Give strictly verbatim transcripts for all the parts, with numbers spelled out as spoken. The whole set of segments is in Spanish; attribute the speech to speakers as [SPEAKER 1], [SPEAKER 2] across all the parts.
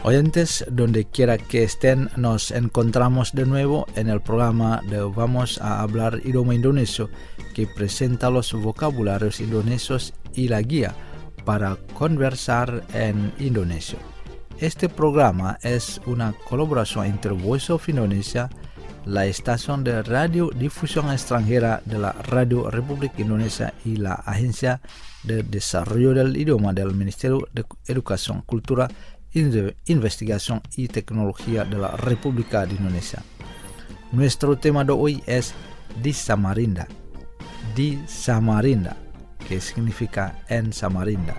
[SPEAKER 1] Oyentes, donde quiera que estén, nos encontramos de nuevo en el programa de Vamos a Hablar Idioma Indonesio, que presenta los vocabularios indonesios y la guía para conversar en indonesio. Este programa es una colaboración entre Voice of Indonesia, la estación de radiodifusión extranjera de la Radio Republik Indonesia y la Agencia de Desarrollo del Idioma del Ministerio de Educación, Cultura, Investigación y Tecnología de la República de Indonesia. Nuestro tema de hoy es Di Samarinda. Di Samarinda, que significa en Samarinda.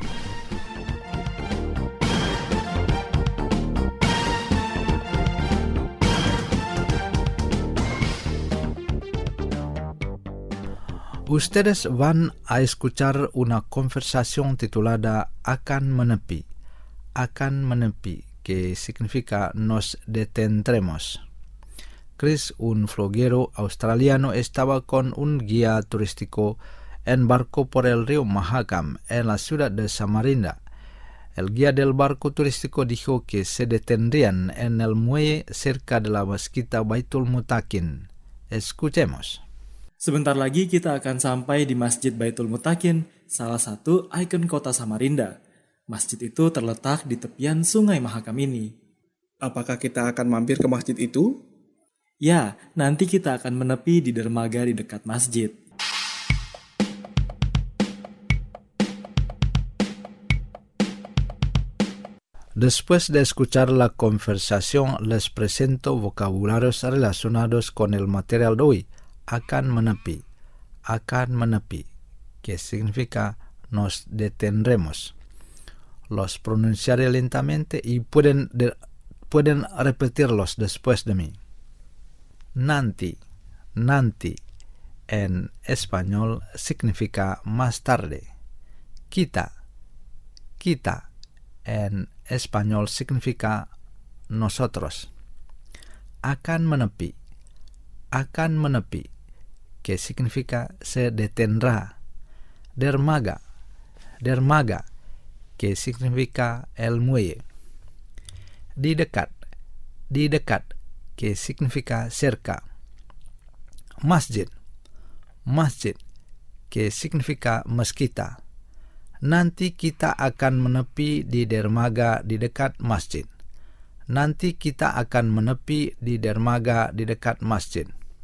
[SPEAKER 1] Ustedes van a escuchar una conversación titulada Akan Menepi. Akan menepi, que significa nos detendremos. Chris, un floguero australiano, estaba con un guía turístico en barco por el río Mahakam en la ciudad de Samarinda. El guía del barco turístico dijo que se detendrían en el muelle cerca de la mezquita Baitul Mutakin. Escuchemos.
[SPEAKER 2] Sebentar lagi kita akan sampai di Masjid Baitul Mutakin, salah satu ikon kota Samarinda. Masjid itu terletak di tepian Sungai Mahakam ini.
[SPEAKER 3] Apakah kita akan mampir ke masjid itu?
[SPEAKER 2] Ya, nanti kita akan menepi di dermaga di dekat masjid.
[SPEAKER 1] Después de escuchar la conversación, les presento vocabularios relacionados con el material de hoy. Akan menepi. Akan menepi, que significa nos detendremos. Los pronunciaré lentamente y pueden, de, pueden repetirlos después de mí. Nanti, nanti, en español significa más tarde. Kita, kita, en español significa nosotros. Akan menepi, akan menepi, que significa se detendrá. Dermaga, dermaga, que significa el muelle. Di dekat, di dekat, que significa cerca. Masjid, masjid, que significa mezquita. Nanti kita akan menepi di dermaga di dekat masjid. Nanti kita akan menepi di dermaga di dekat masjid.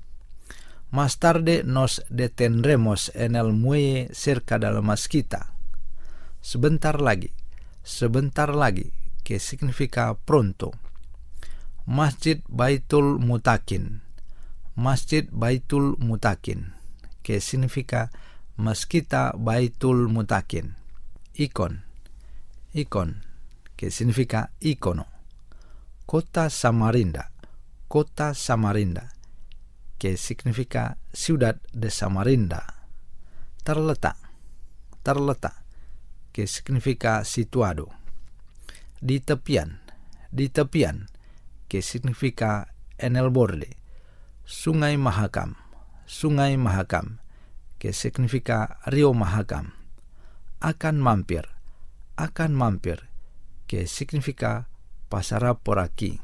[SPEAKER 1] Más tarde nos detendremos en el muelle cerca de la mezquita. Sebentar lagi, sebentar lagi, que significa pronto. Masjid Baitul Mutakin, Masjid Baitul Mutakin, que significa mezquita Baitul Mutakin. Ikon, ikon, que significa icono. Kota Samarinda, Kota Samarinda, que significa ciudad de Samarinda. Terletak, terletak, que significa situado. Di tepian, di tepian, que significa en el borde. Sungai Mahakam, Sungai Mahakam, que significa río Mahakam. Akan mampir, akan mampir, que significa pasará por aquí.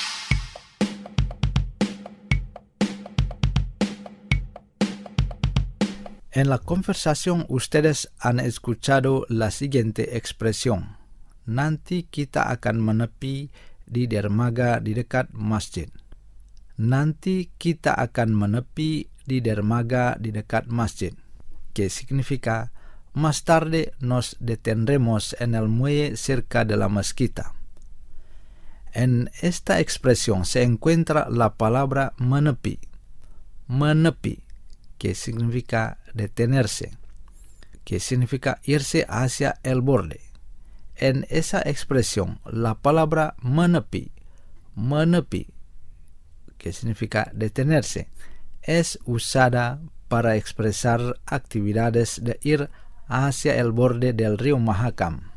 [SPEAKER 1] En la conversación ustedes han escuchado la siguiente expresión. Nanti kita akan menepi di dermaga di dekat masjid. Nanti kita akan menepi di dermaga di dekat masjid, que significa más tarde nos detendremos en el muelle cerca de la mezquita. En esta expresión se encuentra la palabra menepi. Menepi, que significa detenerse, que significa irse hacia el borde. En esa expresión, la palabra menepi, menepi, que significa detenerse, es usada para expresar actividades de ir hacia el borde del río Mahakam.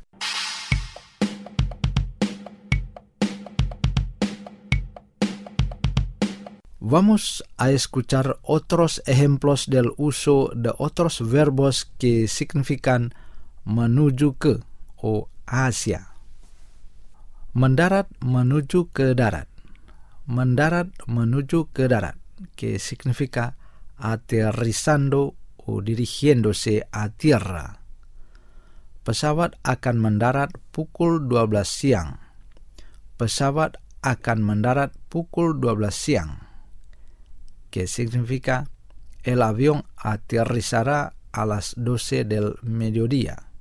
[SPEAKER 1] Vamos a escuchar otros ejemplos del uso de otros verbos que significan menuju ke o hacia. Mendarat menuju ke darat. Mendarat menuju ke darat, que significa aterrizando o dirigiéndose a tierra. Pesawat akan mendarat pukul dua belas siang. Pesawat akan mendarat pukul dua belas siang, que significa el avión aterrizará a las doce del mediodía.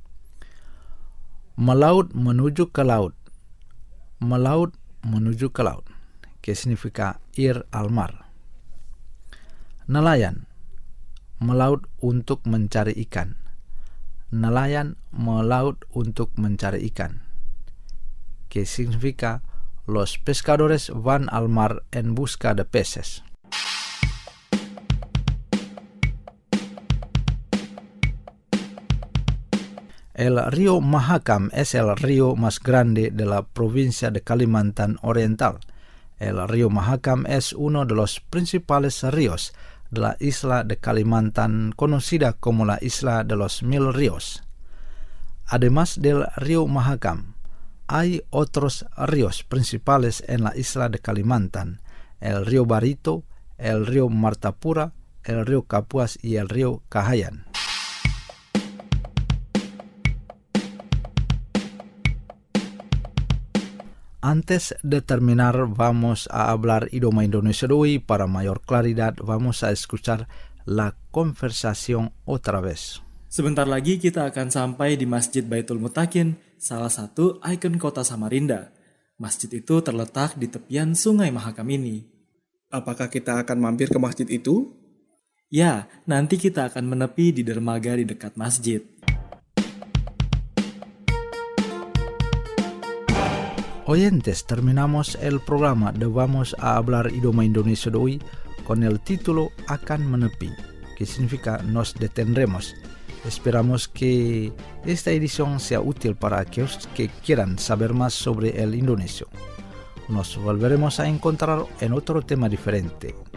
[SPEAKER 1] Melaut menuju ke laut. Melaut menuju ke laut, que significa ir al mar. Nelayan melaut untuk mencari ikan. Nelayan melaut untuk mencari ikan, que significa los pescadores van al mar en busca de peces. El río Mahakam es el río más grande de la provincia de Kalimantan Oriental. El río Mahakam es uno de los principales ríos de la isla de Kalimantan, conocida como la isla de los mil ríos. Además del río Mahakam, hay otros ríos principales en la isla de Kalimantan: el río Barito, el río Martapura, el río Kapuas y el río Kahayan. Antes de terminar, vamos a hablar idioma Indonesia de hoy. Para mayor claridad, vamos a escuchar la conversación otra vez.
[SPEAKER 2] Sebentar lagi kita akan sampai di Masjid Baitul Mutakin, salah satu ikon kota Samarinda. Masjid itu terletak di tepian Sungai Mahakam ini.
[SPEAKER 3] Apakah kita akan mampir ke masjid itu?
[SPEAKER 2] Ya, nanti kita akan menepi di dermaga di dekat masjid.
[SPEAKER 1] Oyentes, terminamos el programa de Vamos a hablar idioma Indonesia de hoy con el título Akan Menepi, que significa nos detendremos. Esperamos que esta edición sea útil para aquellos que quieran saber más sobre el indonesio. Nos volveremos a encontrar en otro tema diferente.